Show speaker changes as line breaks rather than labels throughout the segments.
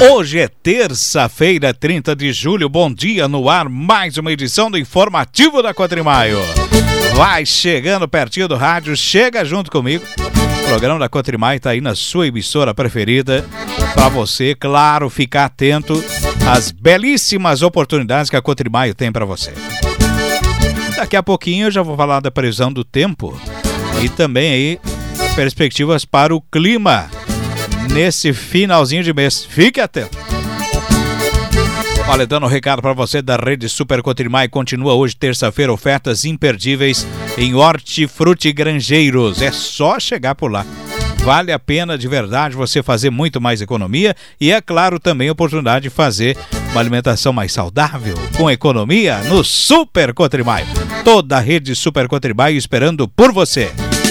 Hoje é terça-feira, 30 de julho. Bom dia, no ar mais uma edição do Informativo da Cotrimaio. Vai chegando pertinho do rádio, chega junto comigo. O programa da Cotrimaio está aí na sua emissora preferida. Para você, claro, ficar atento às belíssimas oportunidades que a Cotrimaio tem para você. Daqui a pouquinho eu já vou falar da previsão do tempo e também aí perspectivas para o clima nesse finalzinho de mês. Fique atento. Olha, dando um recado para você da rede Super Cotrimaio, continua hoje, terça-feira, ofertas imperdíveis em Hortifruti Grangeiros. É só chegar por lá. Vale a pena de verdade você fazer muito mais economia e, é claro, também a oportunidade de fazer uma alimentação mais saudável, com economia, no Super Cotrimaio. Toda a rede Super Cotrimaio esperando por você.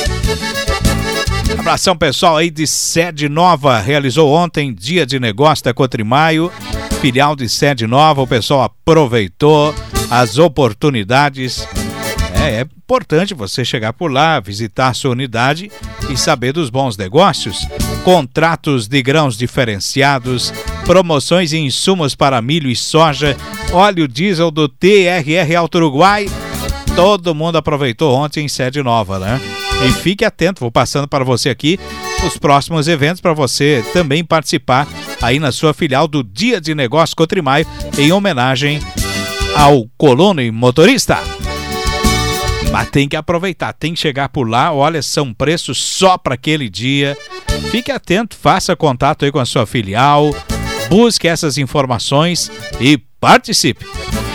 Abração pessoal aí de Sede Nova, realizou ontem dia de negócio da Cotrimaio, filial de Sede Nova, o pessoal aproveitou as oportunidades. É importante você chegar por lá, visitar a sua unidade e saber dos bons negócios, contratos de grãos diferenciados, promoções e insumos para milho e soja, óleo diesel do TRR Alto Uruguai. Todo mundo aproveitou ontem em Sede Nova, né? E fique atento, vou passando para você aqui os próximos eventos para você também participar aí na sua filial do Dia de Negócio Cotrimaio, em homenagem ao colono e motorista. Mas tem que aproveitar, tem que chegar por lá. Olha, são preços só para aquele dia. Fique atento, faça contato aí com a sua filial, busque essas informações e participe.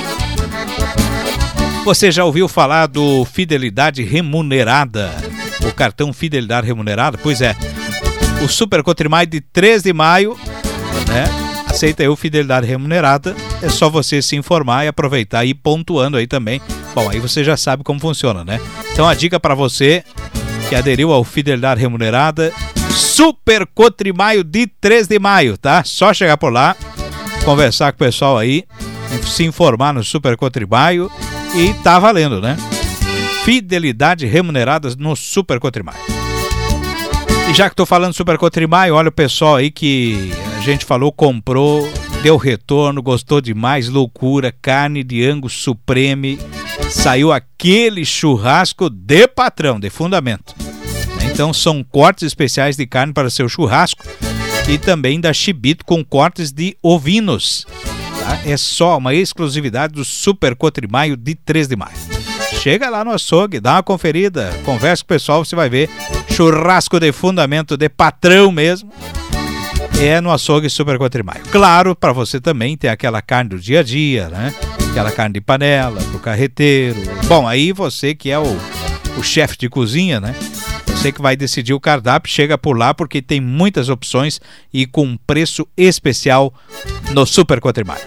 Você já ouviu falar do Fidelidade Remunerada? O cartão Fidelidade Remunerada? Pois é, o Super Cotrimaio de 3 de maio, né? Aceita aí o Fidelidade Remunerada. É só você se informar e aproveitar e ir pontuando aí também. Bom, aí você já sabe como funciona, né? Então a dica para você que aderiu ao Fidelidade Remunerada, Super Cotrimaio de 3 de maio, tá? Só chegar por lá, conversar com o pessoal aí, se informar no Super Cotrimaio e tá valendo, né? Fidelidade Remuneradas no Super Cotrimaio. E já que tô falando Super Cotrimaio, olha o pessoal aí que a gente falou, comprou, deu retorno, gostou demais, loucura, carne de Angus Supreme, saiu aquele churrasco de patrão, de fundamento. Então são cortes especiais de carne para seu churrasco e também da Chibito com cortes de ovinos. Tá? É só uma exclusividade do Super Cotrimaio de 3 de maio. Chega lá no açougue, dá uma conferida, conversa com o pessoal, você vai ver. Churrasco de fundamento de patrão mesmo. É no açougue Super Cotrimaio. Claro, para você também tem aquela carne do dia a dia, né? Aquela carne de panela, pro carreteiro. Bom, aí você que é o chefe de cozinha, né? Você que vai decidir o cardápio, chega por lá porque tem muitas opções e com preço especial no Super Cotrimaio.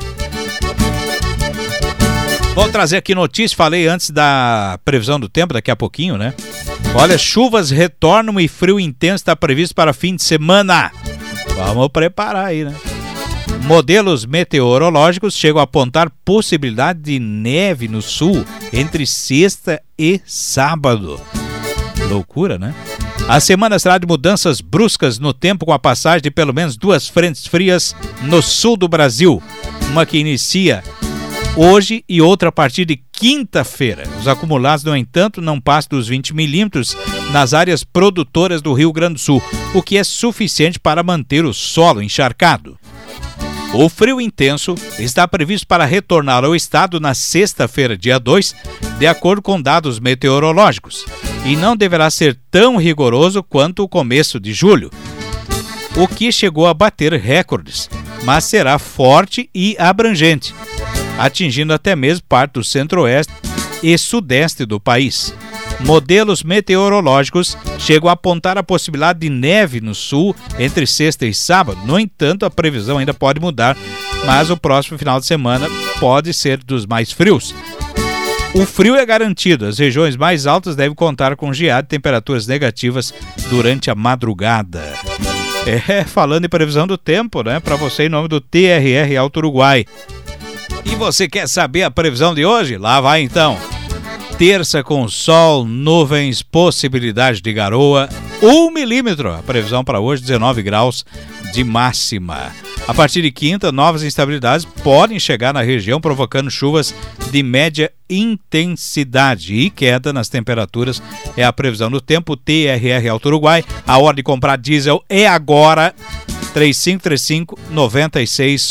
Vou trazer aqui notícia, falei antes da previsão do tempo, daqui a pouquinho, né? Olha, chuvas retornam e frio intenso está previsto para fim de semana. Vamos preparar aí, né? Modelos meteorológicos chegam a apontar possibilidade de neve no sul entre sexta e sábado. Loucura, né? A semana será de mudanças bruscas no tempo, com a passagem de pelo menos 2 frentes frias no sul do Brasil. Uma que inicia hoje e outra a partir de quinta-feira. Os acumulados, no entanto, não passam dos 20 milímetros nas áreas produtoras do Rio Grande do Sul, o que é suficiente para manter o solo encharcado. O frio intenso está previsto para retornar ao estado na sexta-feira, dia 2, de acordo com dados meteorológicos, e não deverá ser tão rigoroso quanto o começo de julho, o que chegou a bater recordes, mas será forte e abrangente, atingindo até mesmo parte do centro-oeste e sudeste do país. Modelos meteorológicos chegam a apontar a possibilidade de neve no sul entre sexta e sábado. No entanto, a previsão ainda pode mudar, mas o próximo final de semana pode ser dos mais frios. O frio é garantido. As regiões mais altas devem contar com geada e temperaturas negativas durante a madrugada. Falando em previsão do tempo, né? Para você, em nome do TRR Alto Uruguai. E você quer saber a previsão de hoje? Lá vai então. Terça com sol, nuvens, possibilidade de garoa, 1 milímetro. A previsão para hoje, 19 graus de máxima. A partir de quinta, novas instabilidades podem chegar na região, provocando chuvas de média intensidade e queda nas temperaturas. É a previsão do tempo. TRR Auto Uruguai. A hora de comprar diesel é agora.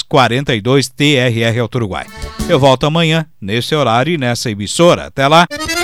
3535-9642 TRR Auto Uruguai. Eu volto amanhã, nesse horário e nessa emissora. Até lá.